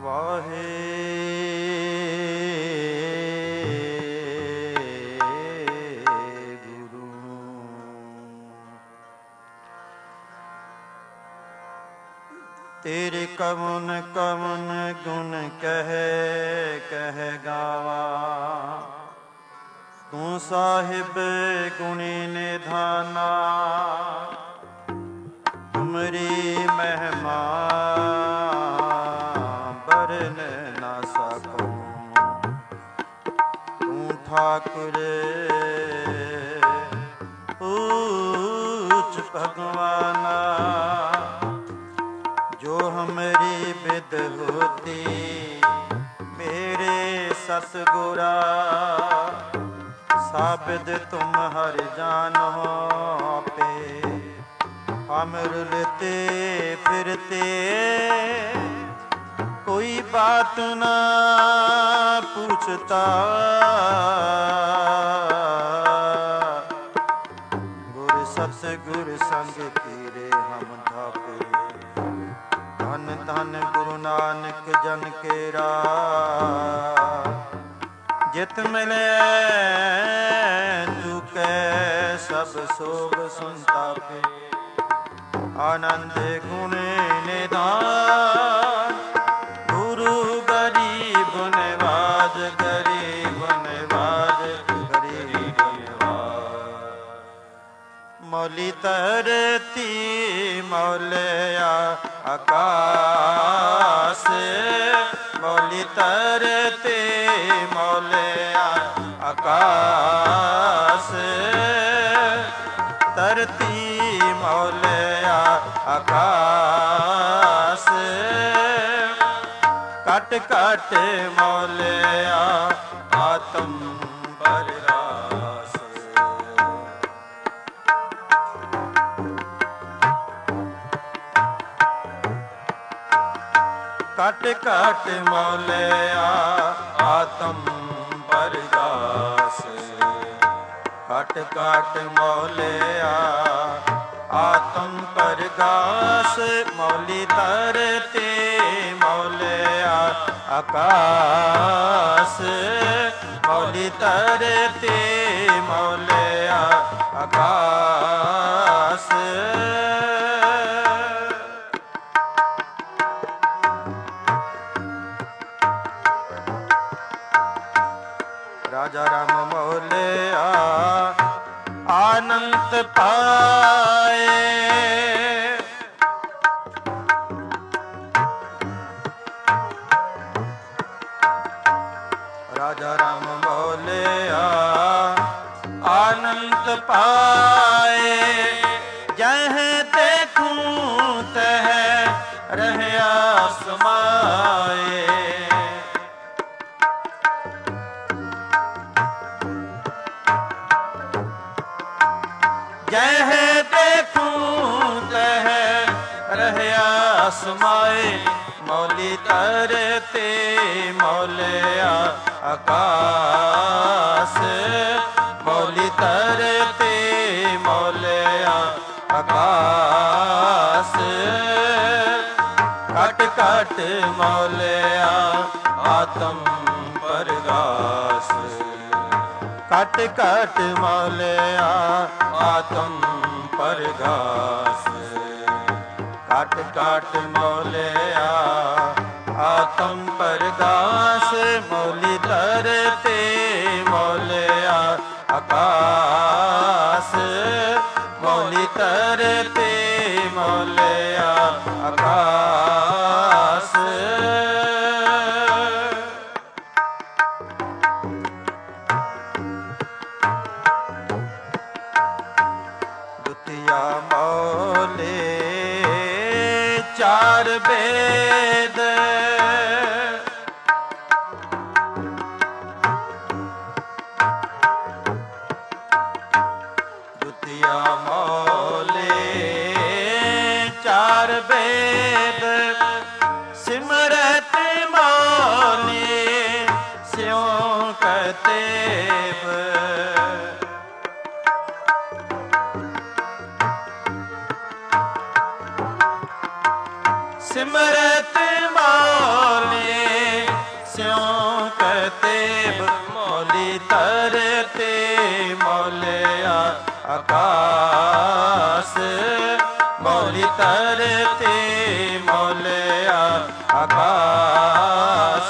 ਵਾਹਿਗੁਰੂ। ਤੇਰੇ ਕਵਨ ਕਵਨ ਗੁਣ ਕਹਿ ਗਾਵਾ, ਤੂੰ ਸਾਹਿਬ ਗੁਣੀ ਨਿਧਾਨਾ। ਤੁਮਰੀ ਮਹਿਮਾ ਬਰਨ ਨਾ ਸਕੂੰ, ਤੂੰ ਠਾਕੁਰ ਊਚ ਭਗਵਾਨਾ। ਜੋ ਹਮਰੀ ਬਿਦ ਹੋਤੀ ਮੇਰੇ ਸਤਿਗੁਰਾ, ਸਾਬਿਦ ਤੁਮ ਹਰ ਜਾਨੋ ਆਪੇ। ਹਮ ਰੁਲਤੇ ਫਿਰਤੇ ਕੋਈ ਬਾਤ ਨਾ ਪੁੱਛਤਾ, ਗੁਰ ਸਤਿਗੁਰ ਸੰਗ ਕੀਰੇ ਹਮ ਠਾਕੇ। ਧਨ ਧਨ ਗੁਰੂ ਨਾਨਕ ਜਨ ਕੇਰਾ, ਜਿਤ ਮਿਲੇ ਚੁਕੇ ਸਭ ਸੋਭ ਸੰਤਾਪੇ। ਆਨੰਦ ਗੁਣ ਨਿਧਾਨ, ਗੁਰੂ ਗਰੀਬ ਨਿਵਾਜ, ਗਰੀਬ ਨਿਵਾਜ, ਗਰੀਬ ਨਿਵਾਜ। ਮੌਲੀ ਧਰਤੀ ਮੌਲਿਆ ਆਕਾਸ, ਮੌਲੀ ਧਰਤੀ ਮੌਲਿਆ ਆਕਾਸ। ਧਰਤੀ ਮੌਲਿਆ ਆਕਾਸ, ਘਟ ਘਟ ਮੌਲਿਆ ਆਤਮ ਪਰਗਾਸ। ਘਟ ਘਟ ਮੌਲਿਆ ਆਤਮ ਪਰਗਾਸ। ਘਟ ਘਟ ਮੌਲਿਆ ਆਤਮ ਪਰਗਾਸ। ਮੌਲੀ ਧਰਤੀ ਮੌਲਿਆ ਆਕਾਸ, ਮੌਲੀ ਧਰਤੀ ਮੌਲਿਆ ਆਕਾਸ। ਰਾਜਾ ਰਾਮ ਮੌਲਿਆ ਆਨੰਦ ਪਾਏ। ਰਾਜਾ ਰਾਮ ਮੌਲਿਆ ਆਨੰਦ ਪਾਏ। ਜਹ ਦੇਖੂੰ ਤਹ ਰਹਿਆ ਸਮਾਏ। ਜਹ ਦੇਖੂੰ ਤਹ ਰਹਿਆ ਸਮਾਏ। ਮੌਲੀ ਧਰਤੀ ਮੌਲਿਆ ਆਕਾਸ, ਮੌਲੀ ਧਰਤੀ ਮੌਲਿਆ ਆਕਾਸ। ਘਟ ਘਟ ਮੌਲਿਆ ਆਤਮ ਪਰਗਾਸ। ਘਟ ਘਟ ਮੌਲਿਆ ਆਤਮ ਪਰਗਾਸ। ਘਟ ਘਟ ਮੌਲਿਆ ਆਤਮ ਪਰਗਾਸ। ਮੌਲੀ ਧਰਤੀ ਮੌਲਿਆ ਆਕਾਸ, ਮੌਲੀ ਧਰਤੀ ਮੌਲਿਆ ਆਕਾਸ। ਦੁਤੀਆ ਮੌਲੇ ਚਾਰ ਬੇਦ। ਦੁਤੀਆ ਮੌਲੇ ਚਾਰ ਬੇਦ। ਸਿਮਰਤ ਮੌਲੀ ਸਿਉ ਕਤੇਬ। ਸਿਮਰਤ ਮੌਲੇ ਸਿਉ ਕਤੇਬ ਮੌਲੀ ਤਰਤੇ ਮੌਲਿਆ ਆਕਾਸ ਮੌਲੀ ਤਰਤੇ ਮੌਲਿਆ ਆਕਾਸ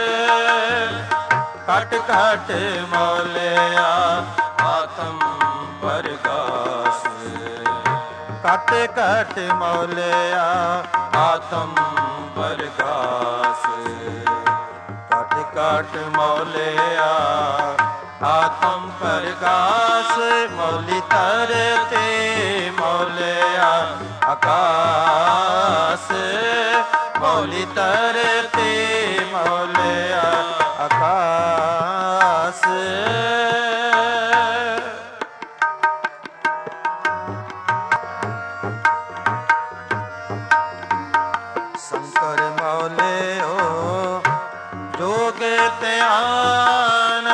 ਘਟ ਘਟ ਮੌਲਿਆ ਆਤਮ ਪਰਗਾਸ ਘਟ ਘਟ ਮੌਲਿਆ ਆਤਮ ਪਰਗਾਸ ਘਟ ਘਟ ਮੌਲਿਆ ਆਤਮ ਪਰਗਾਸ ਮੌਲੀ ਤਰਤੇ ਮੌਲਿਆ ਆਕਾਸ ਮੌਲੀ ਤਰਤੇ ਮੌਲਿਆ ਆਕਾਸ ਸੰਕਰ ਮੌਲਿਓ ਜੋਗ ਧਿਆਨ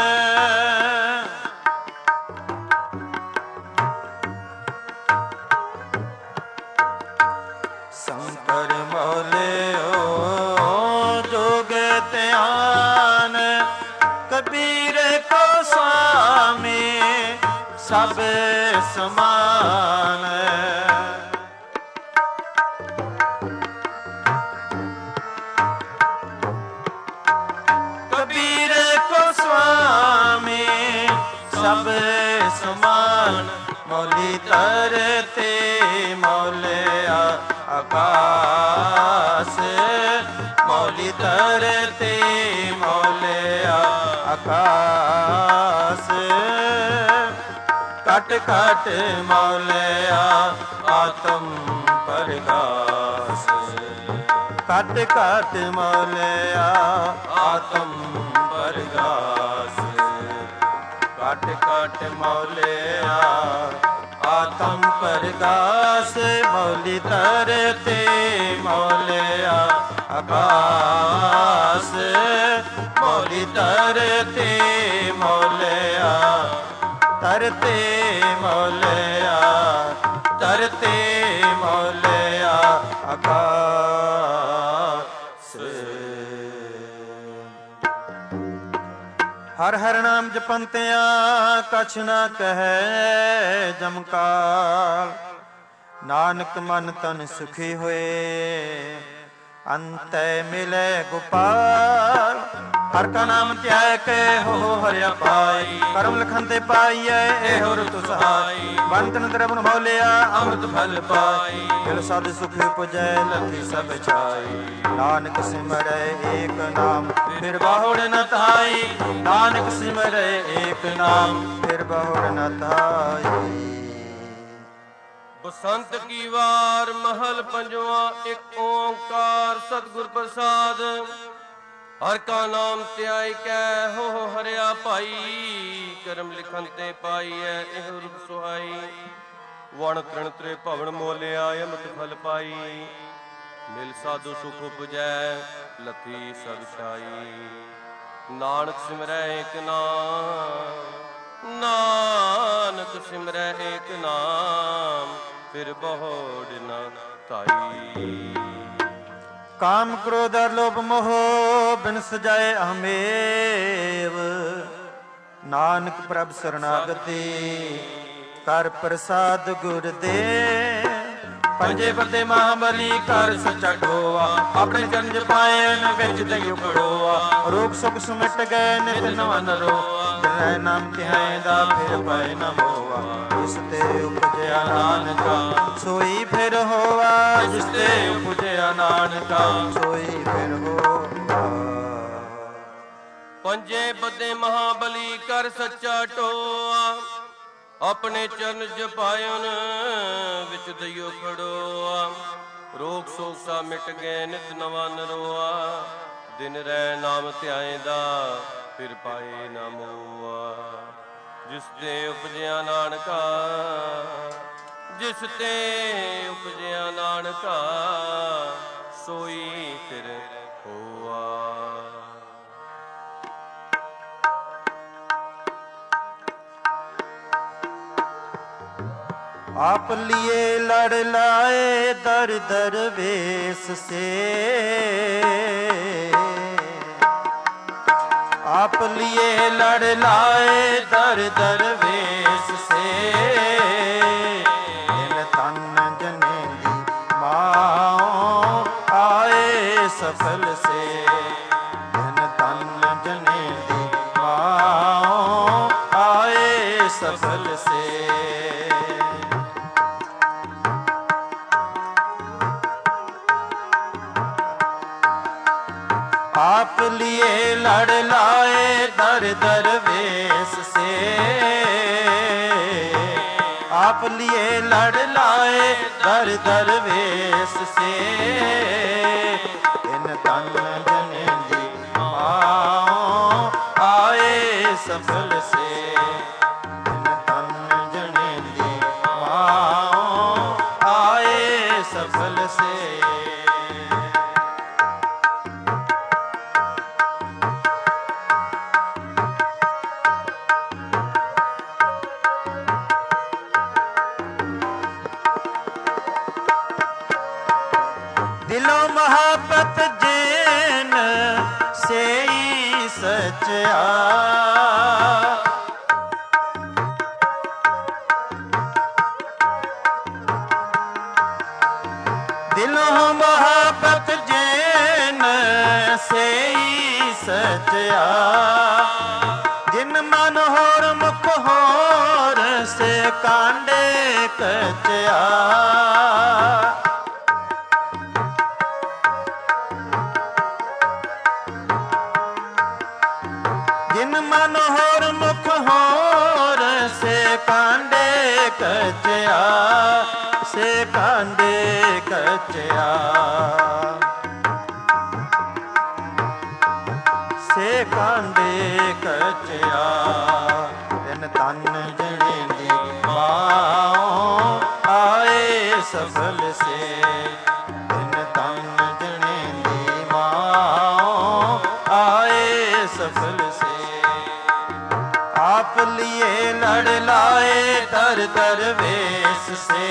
ਸੰਕਰ ਮੌਲਿਓ ਜੋਗ ਧਿਆਨ ਕਬੀਰ ਕੋ ਸੁਆਮੀ ਸਭ ਸਮਾਨ ਕਬੀਰ ਕੋ ਸੁਆਮੀ ਸਭ ਸਮਾਨ ਮੌਲੀ ਤਰਤੇ ਮੌਲਿਆ ਆਕਾਸ ਮੌਲੀ ਤਰਤੇ ਮੌਲਿਆ ਆਕਾਸ ਘਟ ਘਟ ਮੌਲਿਆ ਆਤਮ ਪਰਗਾਸ ਘਟ ਘਟ ਮੌਲਿਆ ਆਤਮ ਪਰਗਾਸ ਘਟ ਘਟ ਮੌਲਿਆ ਆਤਮ ਪਰਗਾਸ ਮੌਲੀ ਤਰਤੇ ਮੌਲਿਆ ਆਕਾਸ ਮੌਲੀ ਤਰਤੇ ਮੌਲਿਆ ਤਰਤੇ ਮੌਲਿਆ ਤਰਤੇ ਮੌਲਿਆ ਆਕਾਸ ਹਰ ਹਰ ਨਾਮ ਜਪੰਤਿਆਂ ਕਛ ਨਾ ਕਹੈ ਜਮਕਾਲ ਨਾਨਕ ਮਨ ਤਨ ਸੁਖੀ ਹੋਏ ਅੰਤੈ ਮਿਲੇ ਗੋਪਾਲ ਹਰ ਕਾ ਨਾਮ ਧਿਆਇ ਕੇ ਹੋ ਹਰਿਆ ਪਾਈ ਕਰਮ ਲਖਨ ਤੇ ਪਾਈਐ ਇਹੋ ਰਤੁ ਸਹਾਈ ਬੰਤਨ ਦਰਬਨ ਮੌਲਿਆ ਅੰਮ੍ਰਿਤ ਫਲ ਪਾਈ ਦਿਲ ਸਦ ਸੁਖ ਪੁਜੈ ਲਖੀ ਸਭ ਛਾਈ ਨਾਨਕ ਸਿਮਰੈ ਏਕ ਨਾਮ ਫਿਰ ਬਾਹੁੜ ਨ ਧਾਈ ਨਾਨਕ ਸਿਮਰੈ ਏਕ ਨਾਮ ਫਿਰ ਬਾਹੁੜ ਨ ਧਾਈ ਬਸੰਤ ਕੀ ਵਾਰ ਮਹਲ ਪੰਜਵਾ ਇੱਕ ਓੰਕਾਰ ਸਤਿਗੁਰ ਪ੍ਰਸਾਦ ਹਰ ਕਾ ਨਾਮ ਧਿਆਇ ਕੈ ਹੋ ਹਰਿਆ ਭਾਈ ਕਰਮ ਲਿਖਨ ਤੇ ਪਾਈਐ ਇਹ ਰੂਪ ਸੁਹਾਈ ਵਣ ਤ੍ਰਿਣ ਤ੍ਰੇ ਭਵਨ ਮੋਲਿਆ ਅੰਮ੍ਰਿਤ ਫਲ ਪਾਈ ਮਿਲ ਸਾਧੂ ਸੁਖ ਉਪਜੈ ਲਥੀ ਸਭ ਛਾਈ ਨਾਨਕ ਸਿਮਰੈ ਏਕ ਨਾਮ ਨਾਨਕ ਸਿਮਰੈ ਏਕ ਨਾਮ ਫਿਰ ਬਹੁੜ ਨ ਧਾਈ ਕਾਮ ਕ੍ਰੋਧ ਲੋਭ ਮੋਹ ਬਿਨ ਸਜਾਏ ਅਹਮੇਵ ਨਾਨਕ ਪ੍ਰਭ ਸਰਨਾਗਤੀ ਕਰ ਪ੍ਰਸਾਦ ਗੁਰ ਦੇ ਪੰਜੇ ਪਰਦੇ ਮਹਾਬਲੀ ਕਰ ਸੱਚਾ ਢੋਆ ਆਪਣੇ ਚਰਨ ਜਪਾਇਨ ਵਿੱਚ ਦਈ ਉਪੜੋਆ ਰੋਗ ਸੁਖ ਸੁਮਿਟ ਗਏ ਨਿਤ ਨਵਨ ਰੋਆ ਜੈ ਨਾਮ ਧਿਆਏ ਦਾ ਫਿਰ ਪੈ ਨ ਹੋਆ ਜਿਸ ਤੇ ਉਪਜਿਆ ਨਾਨਕਾ ਸੋਈ ਫਿਰ ਹੋਆ ਜਿਸ ਤੇ ਉਪਜਿਆ ਨਾਨਕਾ ਸੋਈ ਫਿਰ ਹੋਆ ਪੰਜੇ ਬੱਦੇ ਮਹਾਬਲੀ ਕਰ ਸੱਚਾ ਢੋਆ ਆਪਣੇ ਚਰਨ ਜਪਾਇਨ ਵਿੱਚ ਦਈਓ ਖੜੋਆ ਰੋਗ ਸੋਗ ਸਾ ਮਿਟ ਗਏ ਨਿਤ ਨਵਾਂ ਨਰੋਆ ਦਿਨ ਰਹਿ ਨਾਮ ਧਿਆਏਦਾ ਫਿਰ ਪਾਏ ਨਾ ਮੋਆ ਜਿਸ ਤੇ ਉਪਜਿਆ ਨਾਨਕਾ ਜਿਸ ਤੇ ਉਪਜਿਆ ਨਾਨਕਾ ਸੋਈ ਫਿਰ ਹੋਆ आप लिए लड़ लाए दर दर वेश से, आप लिए लड़ लाए दर दर वेश से, इन तन जने दी माओ आए सफल से, इन तन जने दी माओ आए सफल से। आप लिए लड़ लाए दर दर वेश से, आप लिए लड़ लाए दर दर वेश से, इन तन जने दी माओ आए सफल से, इन तन जने दी माओ आए सफल से। दिलो महापत जैन से सचया, दिलो महापत जैन से सचया, जिन मन होर मुख होर से कांडे कचया, जिन मन होर मुख होर से कांडे कचया, से कांडे कचया, से कांडे कचया, इन तन जने दी माओ आए सफल से, इन तन जने दी माओ आए सफल से। आप लिए लड़ लाए दर दर वेश से,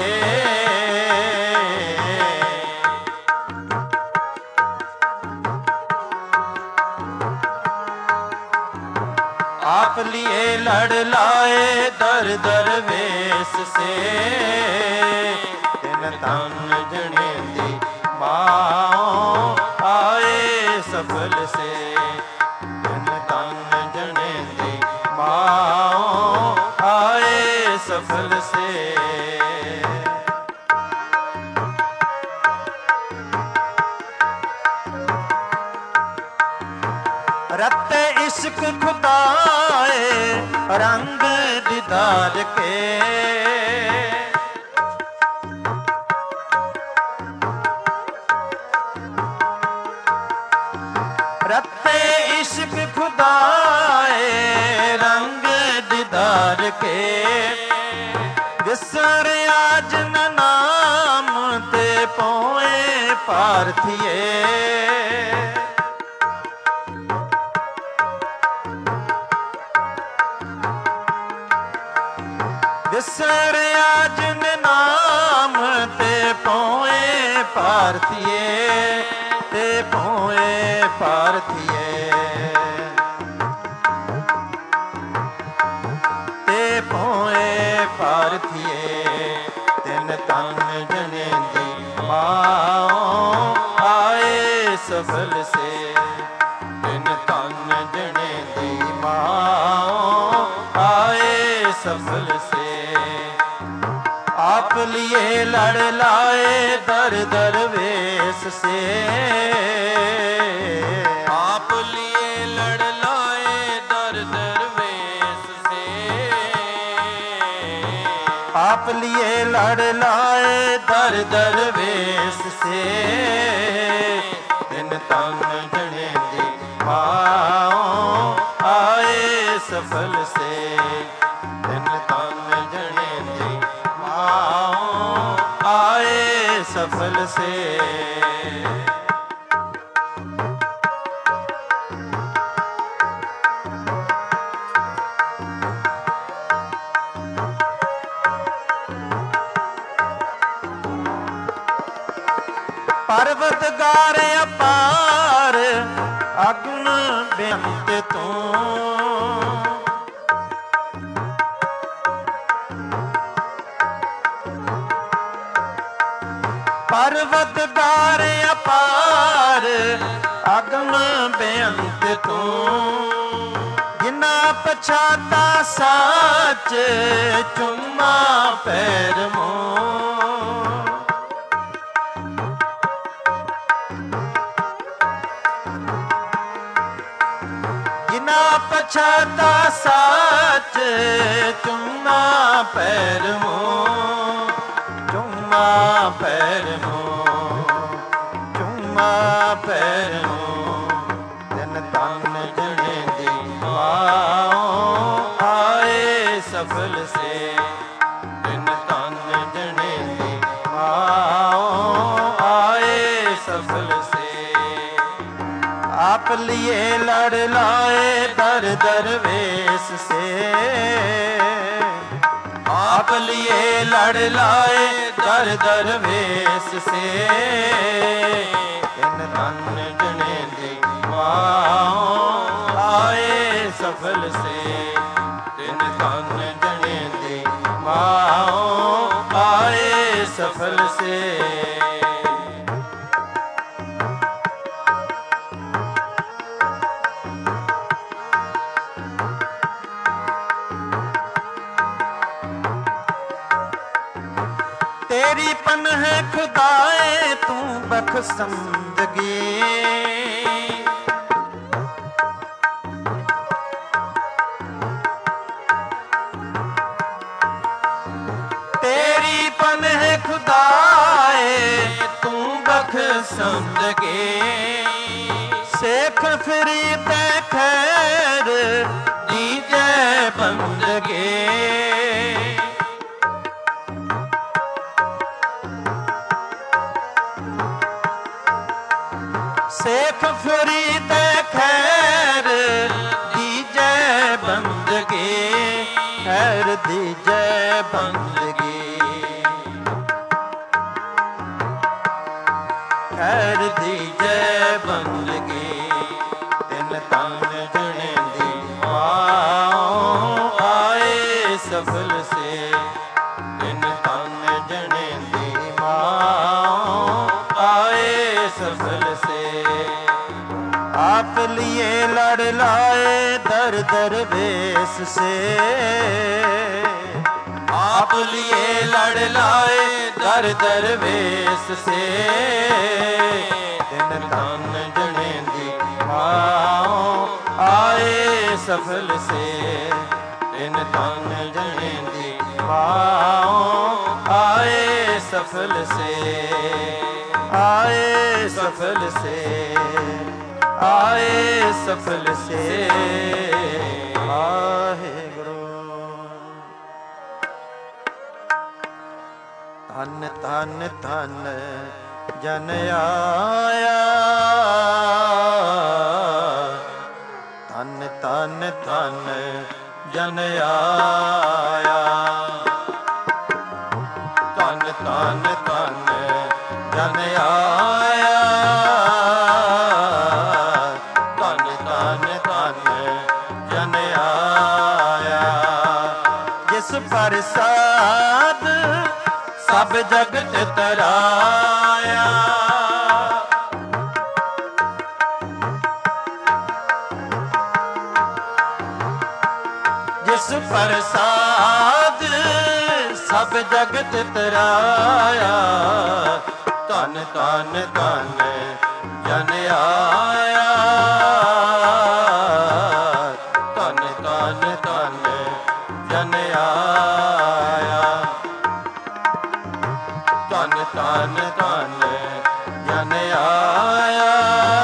आप लिए लड़ लाए दर दर वेश से, इन तन जने दी माओ आए सफल से, इन तन जने दी माओ आए सफल से। रत्ते इश्क खुदाए रंग दीदार के, रत्ते इश्क खुदाए रंग दीदार के, विसर आज न नाम ते पोए पार्थिए, विसर आज न नाम ते पोए पार्थिए, ते पोए पार्थिए, ते पोए पार्थिए, तिन तन जने दी माओ आए सफल से, तिन तन जने दी माओ आए सफल से। आप लिए लड़ लाए दर दर वेश से, आप लिए लड़ लाए दर दर वेश से, आप लिए लड़ लाए दर दर वेश से, इन तन जने दी माओ आए सफल से, इन तन जने दी माओ आए सफल से। ਪਰਵਤਗਾਰ ਅਪਾਰ ਅਗੁਣ ਬੇਅੰਤ ਤੂੰ। ਪਰਵਤਗਾਰ ਅਪਾਰ ਅਗਮ ਬੇਅੰਤ ਤੂੰ। ਜਿਨਾ ਪਛਾਤਾ ਸਾਚ ਚੁੰਮਾ ਪੈਰ ਮੂੰਹ। ਜਿਨਾ ਪਛਾਤਾ ਸਾਚ ਚੁੰਮਾ ਪੈਰ ਮੂੰਹ। ਚੁੰਮਾ ਪੈਰ ਮੂੰਹ, ਚੁੰਮਾ ਪੈਰ ਮੂੰਹ। ਦਿਨ ਤਨ ਜਣੇ ਦੀ ਮਾਂ ਆਏ ਸਫਲ ਸੇ। ਦਿਨ ਤਨ ਜਣੇ ਦੀ ਮਾਂ ਆਏ ਸਫਲ ਸੇ। ਆਪ ਲਿਏ ਲੜ ਲਾਏ ਦਰ ਦਰਵੇਸ਼ ਸੇ। ਆਪ ਲਿਏ ਲੜ ਲਾਏ ਦਰ ਦਰਵੇਸ਼ ਸੇ। ਤਿਨ ਧਨ ਜਣੇ ਦੀ ਮਾਂ ਆਏ ਸਫਲ ਸੇ। ਤਿਨ ਧਨ ਜਣੇ ਦੀ ਮਾਂ ਆਏ ਸਫਲ ਸੇ। ਤੇਰੀ ਪਨਹ ਖੁਦਾਏ ਤੂੰ ਬਖਸ਼ੰਦਗੀ। ਤੇਰੀ ਪਨਹ ਖੁਦਾਏ ਤੂੰ ਬਖਸ਼ੰਦਗੀ। ਸੇਖ ਫਿਰੀ ਤੈ ਖੈਰ ਦੀਜੈ ਬੰਦਗੀ। ਸੇਖ ਫਿਰੀ ਤੈ ਖੈਰ ਦੀਜੈ ਬੰਦਗੀ। ਖੈਰ ਦੀਜੈ ਬੰਦਗੀ। ਖੈਰ ਦੀਜੈ ਬੰਦਗੀ। ਤਿਨ ਤਨ ਜਣੇ ਦੀ ਮਾਂ ਆਏ ਸਫਲ ਸੇ। ਤਿਨ ਤਨ ਜਣੇ ਦੀ ਮਾਂ ਆਏ ਸਫਲ ਸੇ। ਆਪ ਲਿਏ ਲੜ ਲਾਏ ਦਰ ਦਰਵੇਸ਼ ਸੇ। ਆਪ ਲਿਏ ਲੜ ਲਾਏ ਦਰ ਦਰਵੇਸ਼ ਸੇ। ਤਿਨ ਧਨ ਜਣੇ ਦੀ ਮਾਂ ਆਏ ਸਫਲ ਸੇ। ਤਿਨ ਧਨ ਜਣੇ ਦੀ ਮਾਂ ਆਏ ਸਫਲ ਸੇ। ਆਏ ਸਫਲ ਸੇ। ਆਏ ਸਫਲ ਸੇ। ਵਾਹਿਗੁਰੂ। ਧਨ ਧਨ ਧਨ ਜਨ ਆਇਆ। ਧਨ ਧਨ ਧਨ ਜਨ ਆਇਆ। ਧਨ ਧਨ ਧਨ ਜਨ ਆਇਆ। ਧਨ ਧਨ ਧਨ ਜਨ ਆਇਆ। ਜਿਸ ਪ੍ਰਸਾਦ ਸਭ ਜਗਤ ਤਰਾਇਆ। ਜਿਸ ਪ੍ਰਸਾਦ ਸਭ ਜਗਤ ਤਰਾਇਆ। ਧਨ ਧਨ ਧਨ ਜਨ ਆਇਆ। ਧਨ ਧਨ ਧਨ ਜਨ ਆਇਆ। ਧਨ ਧਨ ਧਨ ਜਨ ਆਇਆ।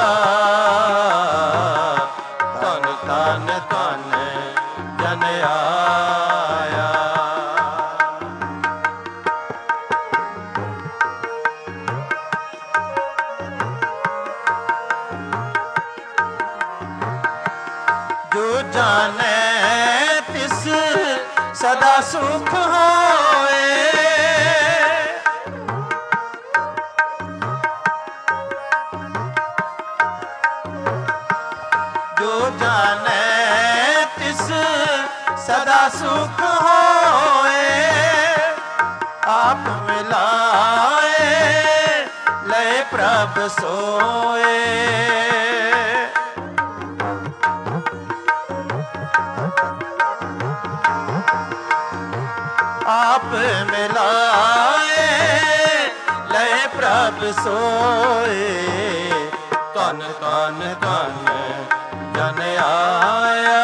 ਧਨ ਧਨ ਧਨ ਜਨ ਆਇਆ। ਜੋ ਜਾਣੈ ਤਿਸ ਸਦਾ ਸੁਖ ਹੋਏ। ਜਾਣੈ ਤਿਸ ਸਦਾ ਸੁਖ ਹੋਏ। ਆਪ ਮਿਲਾਏ ਲਏ ਪ੍ਰਭ ਸੋਏ। ਆਪ ਮਿਲਾਏ ਲਏ ਪ੍ਰਭ ਸੋਏ। ਧਨ ਧਨ ਧਨ ਜਨ ਆਇਆ।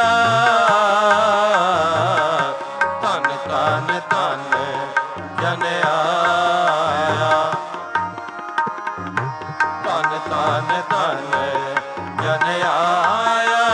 ਧਨ ਧਨ ਧਨ ਜਨ ਆਇਆ। ਧਨ ਧਨ ਧਨ ਜਨ ਆਇਆ।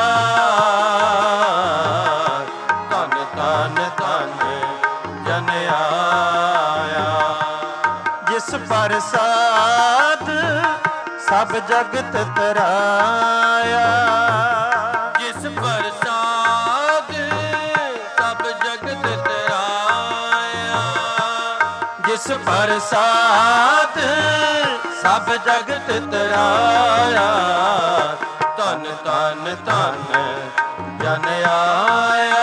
ਧਨ ਧਨ ਧਨ ਜਨ ਆਇਆ। ਜਿਸ ਪ੍ਰਸਾਦ ਸਭ ਜਗਤ ਤਰਾਇਆ। ਜਿਸ ਪ੍ਰਸਾਦ ਸਭ ਜਗਤ ਤਰਾਇਆ। ਜਿਸ ਪ੍ਰਸਾਦ ਸਭ ਜਗਤ ਤਰਾਇਆ। ਧਨ ਧਨ ਧਨ ਜਨ ਆਇਆ।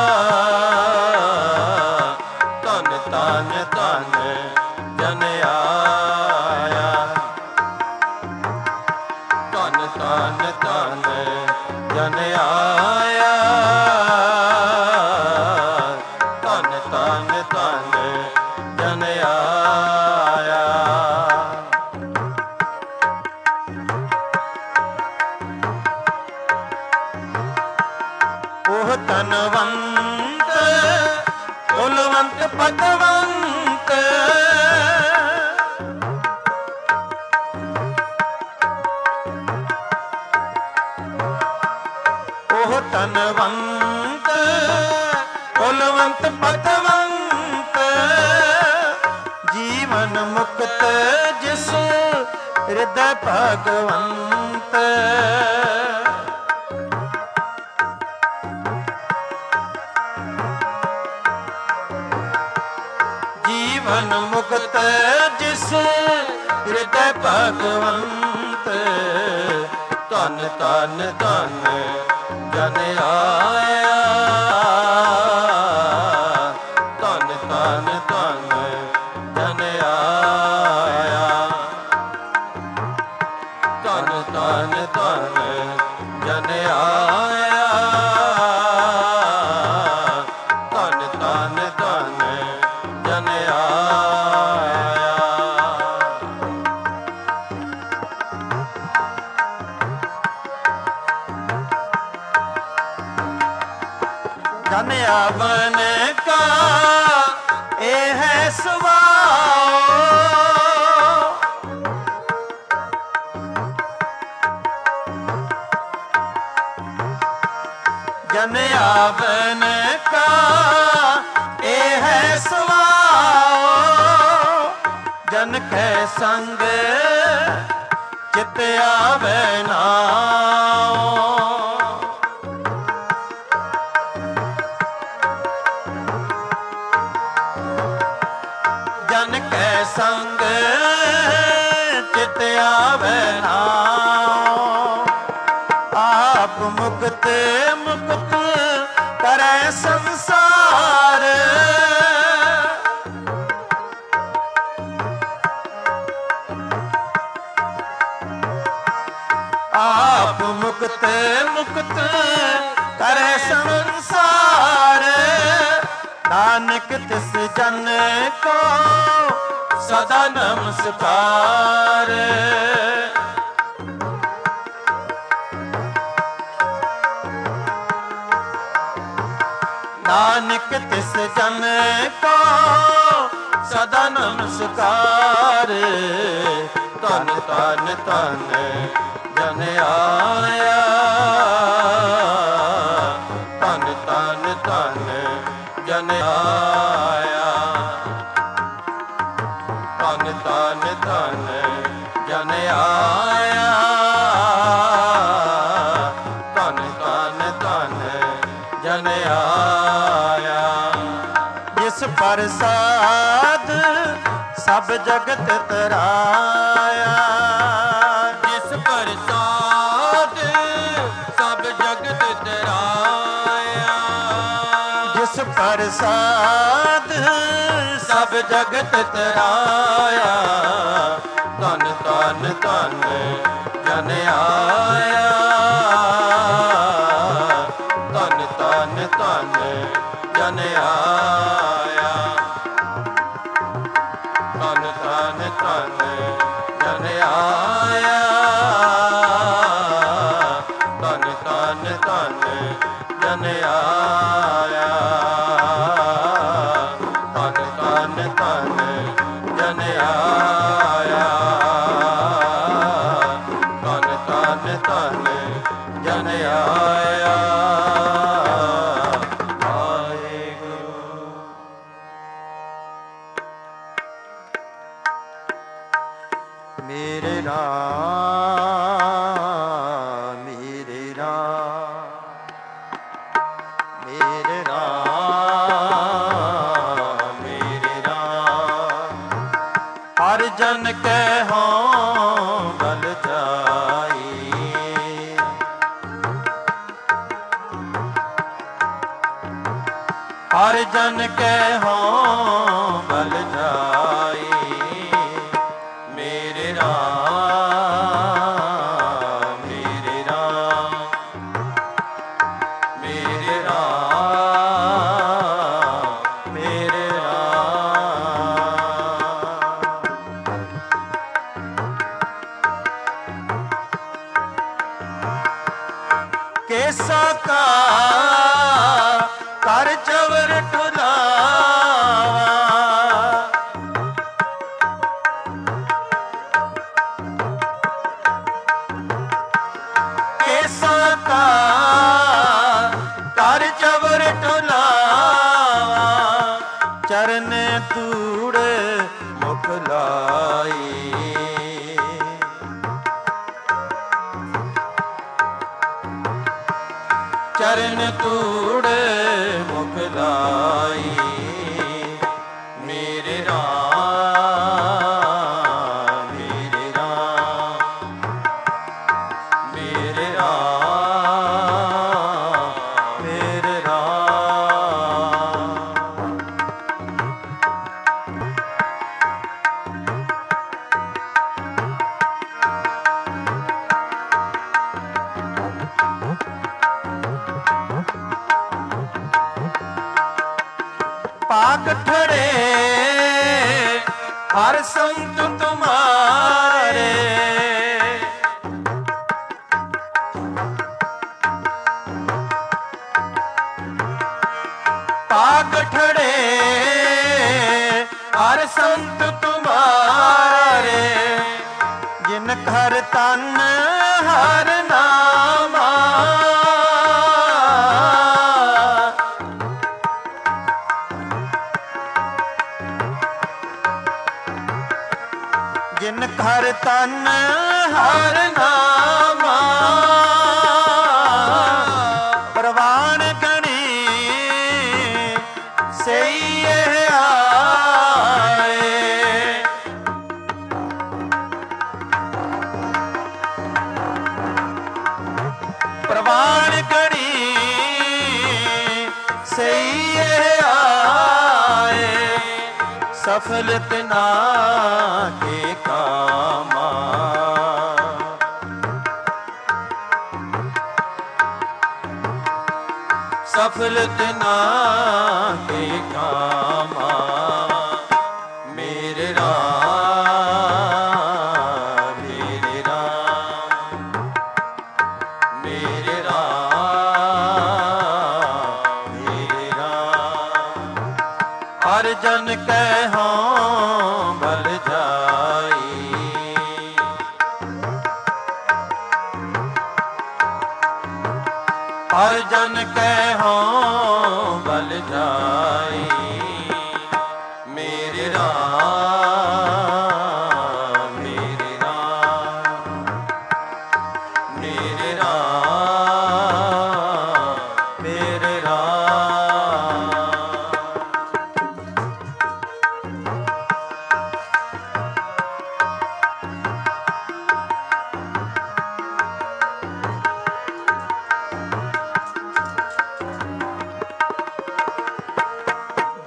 ਧਨ ਧਨ ਧਨ ਜਨ ਆਇਆ। ਧਨ ਧਨ ਧਨ ਜਨ ਆਇਆ। ਧਨ ਧਨ ਧਨ ਜਨ ਆਇਆ। ਉਹ ਧਨਵੰਤ ਕੁਲਵੰਤ ਪਤਵੰਤ। ਉਹ ਧਨਵੰਤ ਕੁਲਵੰਤ ਪਤਵੰਤ। ਜੀਵਨ ਮੁਕਤ ਜਿਸ ਹਿਰਦੈ ਭਗਵੰਤ। ਜੀਵਨ ਮੁਕਤ ਜਿਸ ਹਿਰਦੈ ਭਗਵੰਤ। ਧਨ ਧਨ ਧਨ ਜਨ ਆਇਆ। ਧਨ ਧਨ ਧਨ ਜਨ ਆਇਆ। ਧਨ ਧਨ ਧਨ ਜਨ ਆਇਆ। ਧਨ ਧਨ ਧਨ ਜਨ ਆਇਆ। ਜਨ ਆਵਨ ਕਾ ਇਹ ਹੈ ਸੁਭਾਉ। ਜਨ ਆਵਨ ਕਾ ਇਹ ਹੈ ਸੁਭਾਉ। ਜਨ ਕੈ ਸੰਗ ਚਿਤ ਆਵੈ ਨਾਉ। ਜਨ ਕੈ ਸੰਗ ਚਿਤ ਆਵੈ ਨਾਉ। ਆਪ ਮੁਕਤ ਮੁਕਤ ਕਰੈ ਸੰਸਾਰ। ਆਪ ਮੁਕਤ ਮੁਕਤ ਕਰੈ ਸੰਸਾਰ। ਨਾਨਕ ਤਿਸ ਜਨ ਕੋ ਸਦਾ ਨਮਸਕਾਰ। ਨਾਨਕ ਤਿਸ ਜਨ ਕੋ ਸਦਾ ਨਮਸਕਾਰ। ਧਨ ਧਨ ਧਨ ਜਨ ਆਇਆ। ਧਨ ਧਨ ਧਨ ਜਨ ਆਇਆ। ਧਨ ਧਨ ਧਨ ਜਨ ਆਇਆ। ਧਨ ਧਨ ਧਨ ਜਨ ਆਇਆ। ਜਿਸ ਪ੍ਰਸਾਦ ਸਭ ਜਗਤ ਤਰਾਇਆ। ਜਿਸ ਪ੍ਰਸਾਦ ਸਭ ਜਗਤ ਪ੍ਰਸਾਦ ਸਭ ਜਗਤ ਤਰਾਇਆ। ਧਨ ਧਨ ਧਨ ਜਨ ਆਇਆ। ਧਨ ਧਨ ਧਨ ਜਨ ਆਇਆ। ਧਨ ਧਨ ਧਨ ਜਨ ਆਇਆ। ਧਨ ਧਨ ਧਨ ਜਨ ਆਇਆ। ਧਨ ਧਨ ਧਨ ਜਨ ਆਇਆ। ਧਨ ਧਨ ਧਨ ਜਨ ਆਇਆ। ਮੇਰੇ ਰਾਮ ਮੇਰੇ ਰਾਮ ਮੇਰੇ ਰਾਮ ਮੇਰੇ ਰਾਮ। ਹਰ ਜਨ ਕੈ ਹੋਂ ਬਲ ਜਾਈ। ਹਰ ਜਨ ਕੈ ਹੋਂ ਬਲ ਜਾਈ। ਮੇਰੇ ਰਾਮ ਮੇਰੇ ਰਾਮ ਮੇਰੇ ਰਾਮ ਮੇਰੇ ਰਾਮ। ਕੇਸਾ ਕਾ ਕਰ ਚਵਰ ਢੁਲਾਵਾ। ਕੇਸਾ ਕਾ ਕਰ ਚਵਰ ਢੁਲਾਵਾ। ਚਰਨ ਧੂੜ ਮੁਖ ਲਾਈ। ਚਰਨ ਧੂੜ ਮੁਖ ਲਾਈ। ਮੇਰੇ ਰਾਮ ਮੇਰੇ ਰਾਮ ਮੇਰੇ ਰਾਮ ਮੇਰੇ ਰਾਮ। ਪਾਕ ਠੜੇ ਹਰ ਸੰਤ ਤੁਮਾਰੇ। ਪਾਕ ਠੜੇ ਹਰ ਸੰਤ ਤੁਮਾਰੇ। ਜਿਨ ਘਰ ਤਨ ਹਰ ਨਾਮਾ। ਜਿਨ ਘਰ ਤਨ ਹਰ ਨਾਮਾ। ਪ੍ਰਵਾਨ ਗਣੀ ਸਈ ਆਏ। ਪ੍ਰਵਾਨ ਗਣੀ ਸਈ ਆਏ। ਸਫਲ ਤਿਨਾ ਕੇ ਕਾਮਾ। ਸਫਲ ਤਿਨਾ ਕੇ ਕਾਮਾ। ਮੇਰੇ ਰਾਮ ਮੇਰੇ ਰਾਮ ਮੇਰੇ ਰਾਮ ਮੇਰੇ ਰਾਮ। ਹਰ ਜਨ ਕੈ ਹੋਂ ਬਲ ਜਾਈ। ਹਰ ਜਨ ਕੈ ਹੋਂ ਬਲ ਜਾਈ। ਮੇਰੇ ਰਾਮ ਮੇਰੇ ਰਾਮ ਮੇਰੇ ਰਾਮ ਮੇਰੇ ਰਾਮ।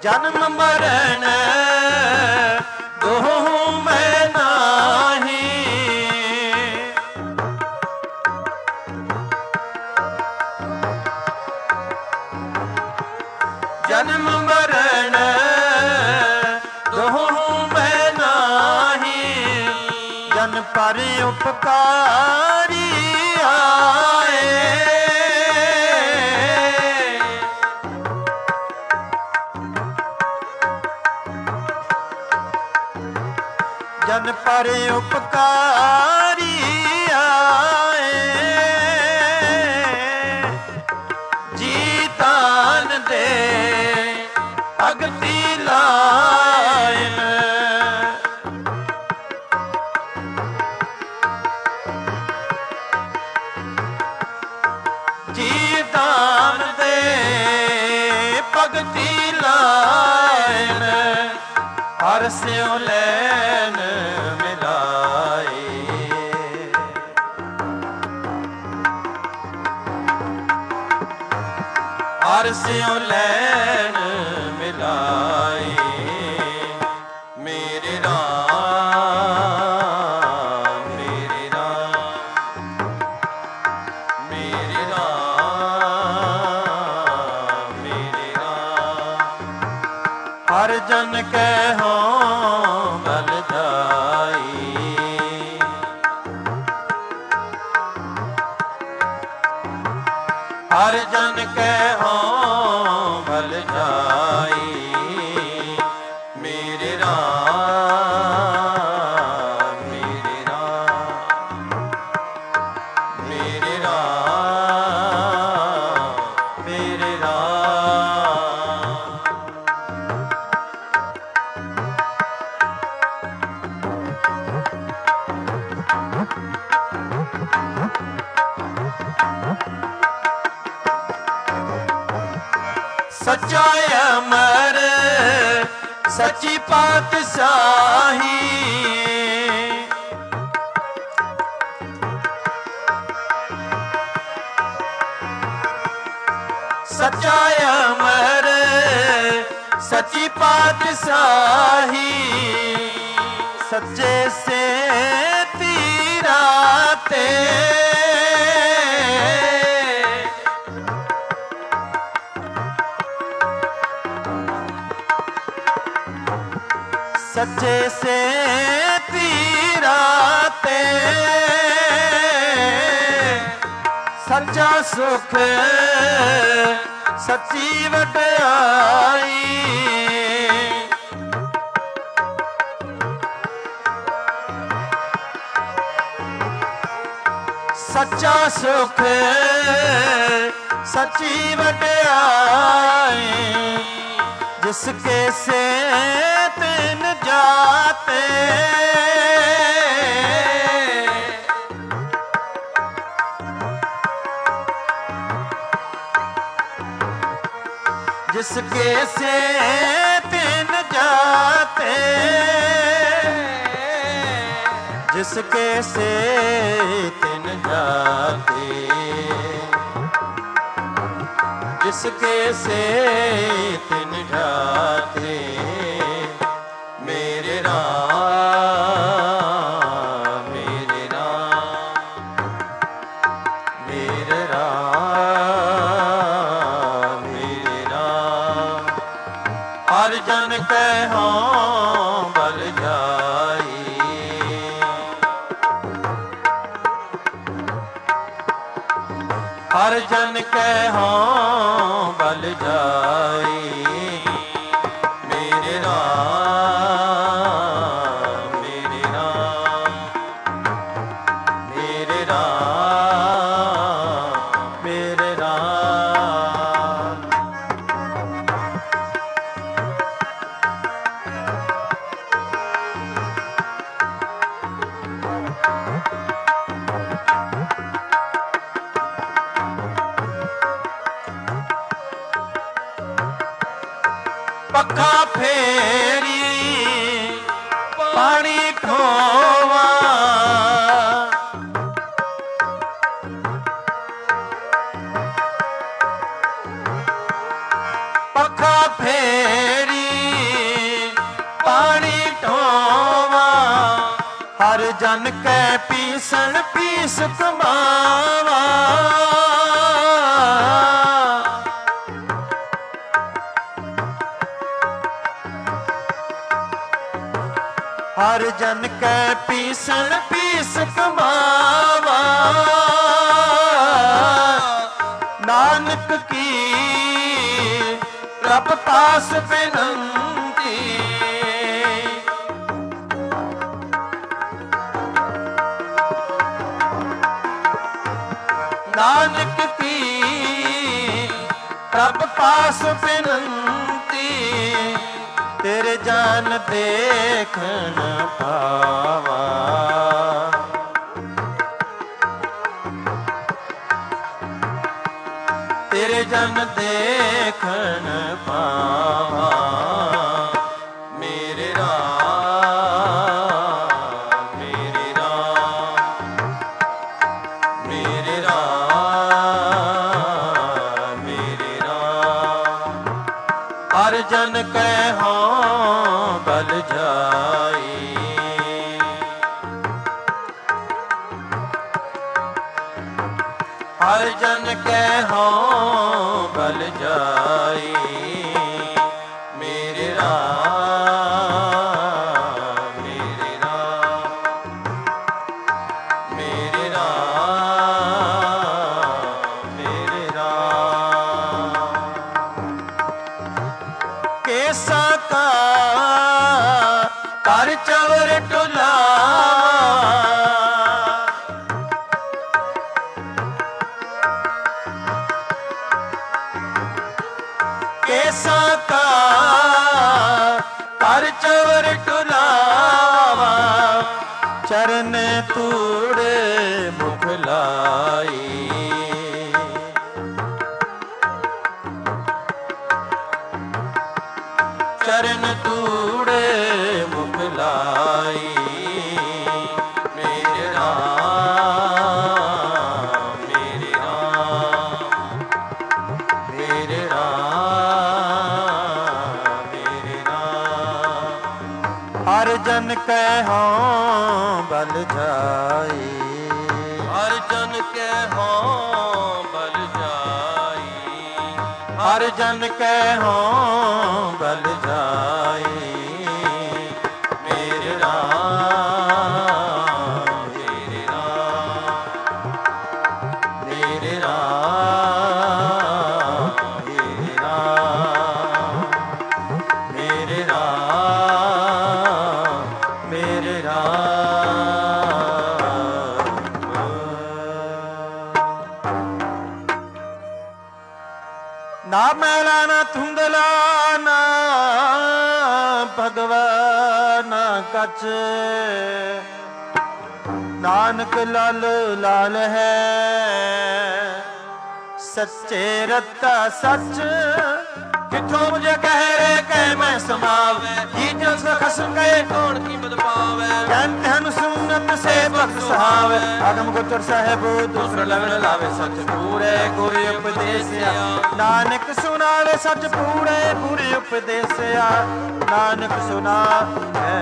जन्म मरण दोहु मैं नाही, जन्म मरण दोहु मैं नाही, जन पर उपकारी आए, जन पर उपकारी आए, जी दान दे भगति लायन, जी दान दे भगति लायन, हर स्यों लैन मिलाए, हर स्यों लैन मिलाए, मेरे राम मेरे राम मेरे राम मेरे राम, हर जन कहो बल जाई, हर जन कहो बल जाई, मेरे राम मेरे राम मेरे राम मेरे राम। सच्चा अमर सच्ची पातशाही, सच्चा अमर सच्ची पातशाही, सच्चे से तीराते, सच्चे से तीराते, सच्चा सुख सच्ची वड्याई, सच्चा सुख सच्ची वड्याई, जिसके से तिन जाते, जिसके से तिन जाते, जिसके से तिन जाते, जिसके से तिन जाते, मेरे राम मेरे राम मेरे राम मेरे राम, हर जन कहो बल जाई, हर जन कहो बल जाई, मेरे राम मेरे राम मेरे राम मेरे राम। पक्का फेरी पानी खोवा, पक्का फेरी ਜਨ ਕੈ ਪੀਸਣ ਪੀਸ ਕਮਾਵਾ। ਹਰ ਜਨ ਕੈ ਪੀਸਣ ਪੀਸ ਕਮਾਵਾ। ਨਾਨਕ ਕੀ ਪ੍ਰਭ ਪਾਸ ਬਿਨੰਤੀ। ਨਾਨਕ ਕੀ ਪ੍ਰਭ ਪਾਸ ਬਿਨੰਤੀ। ਤੇਰੇ ਜਨ ਦੇਖਣ ਪਾਵਾ। ਤੇਰੇ ਜਨ ਦੇਖਣ ਪਾਵਾ। ਮੇਰੇ ਰਾਮ ਮੇਰੇ ਰਾਮ ਮੇਰੇ ਰਾਮ ਮੇਰੇ ਰਾਮ। ਹਰ ਜਨ ਕੈ ਹੋਂ ਬਲ ਜਾਈ। ਹਰ ਜਨ ਕੈ ਹੋਂ ਬਲ ਜਾਈ। ਮੇਰੇ ਰਾਮ ਮੇਰੇ ਰਾਮ ਮੇਰੇ ਰਾਮ ਮੇਰੇ ਰਾਮ। ਕੇਸਾ ਕਾ ਕਰ ਚਵਰ ਟੁਲਾਵਾ। ਕੇਸਾ ਕਾ ਕਰ ਚਵਰ ਟੁਲਾਵਾ। ਚਰਨ ਤੂੜੇ ਮੁਖ ਲਾਈ। ਚਰਨ ਤੂੜੇ ਮੁਖ ਲਾਈ। ਮੇਰੇ ਰਾਮ ਮੇਰੇ ਰਾਮ ਮੇਰੇ ਰਾਮ ਮੇਰੇ ਰਾਮ। ਹਰ ਜਨ ਕੈ ਹੋਂ ਬਲ ਜਾਈ। ਹਰ ਜਨ ਕੈ ਹੋਂ ਬਲ ਜਾਈ। ਹਰ ਜਨ ਕੈ ਹੋਂ ਬਲ ਜਾਈ। ਮੇਰੇ ਰਾਮ ਮੇਰੇ ਰਾਮ ਮੇਰੇ ਰਾਮ ਮੇਰੇ ਰਾਮ ਮੇਰੇ ਰਾਮ ਮੇਰੇ ਰਾਮ। ਨਾ ਮੈਲਾ ਨਾ ਧੁੰਦਲਾ ਨਾ ਭਗਵਾਨ ਕਛ। ਨਾਨਕ ਲਾਲ ਲਾਲ ਹੈ ਸੱਚੇ ਰਤਾ ਸੱਚ। ਕਿਥੋਂ ਮੁਝੇ ਕਹਿ ਰੇ ਕਹਿ ਮੈਂ ਸਮਾਵੇ। ਜੀ ਜਸ ਖਸਮ ਗਏ ਕੌਣ ਕੀਮਤ ਪਾਵੇ। ਕਹਿੰਦੇ ਹਨ ਸੁਨਤ ਸੇ ਬਖਸ਼ ਸਹਾਵੇ। ਆਗਮ ਗੁਰਚਰ ਸਾਹਿਬ ਦੂਸਰਾ ਲਗਨ ਲਾਵੇ। ਸੱਚ ਪੂਰੇ ਗੁਰ ਉਪਦੇਸਿਆ। ਨਾਨਕ ਸੁਨਾਵੇ ਸੱਚ ਪੂਰੇ ਗੁਰ ਉਪਦੇਸਿਆ। ਨਾਨਕ ਸੁਨਾ ਹੈ।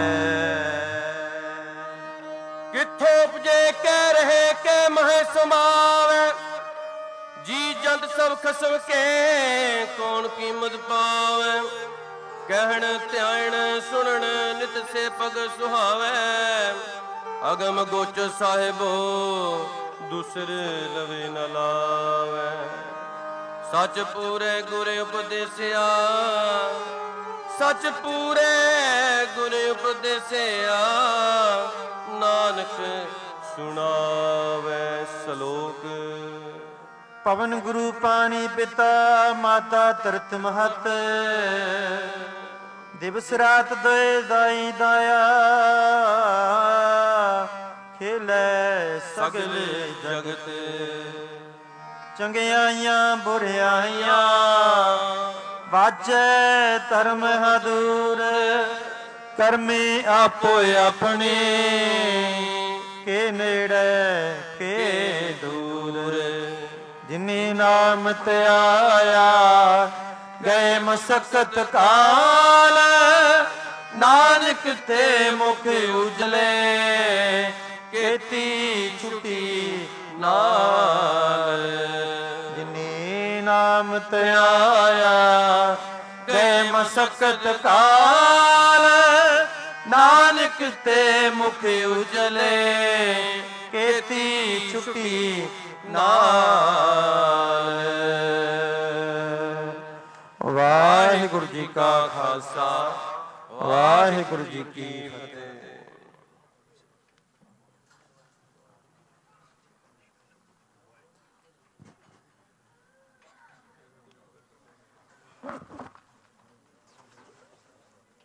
ਕਿੱਥੋਂ ਉਪਜੇ ਕਹਿ ਰਹੇ ਕਿ ਮਹਿ ਸਮਾਵੇ। ਜੀ ਜੰਤ ਸਭ ਖਸਮ ਕੇ ਕੌਣ ਕੀਮਤ ਪਾਵੇ। ਕਹਿਣ ਧਿਆਨ ਸੁਣਨ ਨਿਤ ਸੇ ਪਗ ਸੁਹਾਵੇ। ਅਗਮ ਗੋਚਰ ਸਾਹਿਬੋ ਦੂਸਰੇ ਲਵੇ ਨ ਲਾਵੇ। ਸੱਚ ਪੂਰੇ ਗੁਰ ਉਪਦੇਸਿਆ। ਸੱਚ ਪੂਰੇ ਗੁਰ ਉਪਦੇਸਿਆ। ਨਾਨਕ ਸੁਣਾਵੇ ਸਲੋਕ। ਪਵਨ ਗੁਰੂ ਪਾਣੀ ਪਿਤਾ ਮਾਤਾ ਧਰਤ ਮਹਤ। ਦਿਵਸ ਰਾਤ ਦੋਇ ਦਾਈ ਦਾਇਆ। ਖੇਲੇ ਸਗਲ ਜਗਤ। ਚੰਗਿਆਈਆਂ ਬੁਰਿਆਈਆਂ ਵਾਜੈ ਧਰਮ ਹਦੂਰ। ਕਰਮੀ ਆਪੋ ਆਪਣੇ ਕੇ ਨੇੜੇ ਕੇ ਦੂਰ। ਜਿਨੀ ਨਾਮ ਧਿਆਇਆ ਗਏ ਮਸਕਤ ਕਾਲ। ਨਾਨਕ ਤੇ ਮੁਖ ਉਜਲੇ ਕੀਤੀ ਛੁਟੀ ਨਾਲ। ਜਿਨੀ ਨਾਮ ਧਿਆਇਆ ਗਏ ਮਸਕਤ ਕਾਲ ਨਾਨਕ ਤੇ ਮੁਖ ਉਜਲੇ ਕੀਤੀ ਛੁਟੀ ਨਾਲ। ਵਾਹਿਗੁਰੂ ਜੀ ਕਾ ਖਾਲਸਾ ਵਾਹਿਗੁਰੂ ਜੀ ਕੀ ਫਤਿਹ।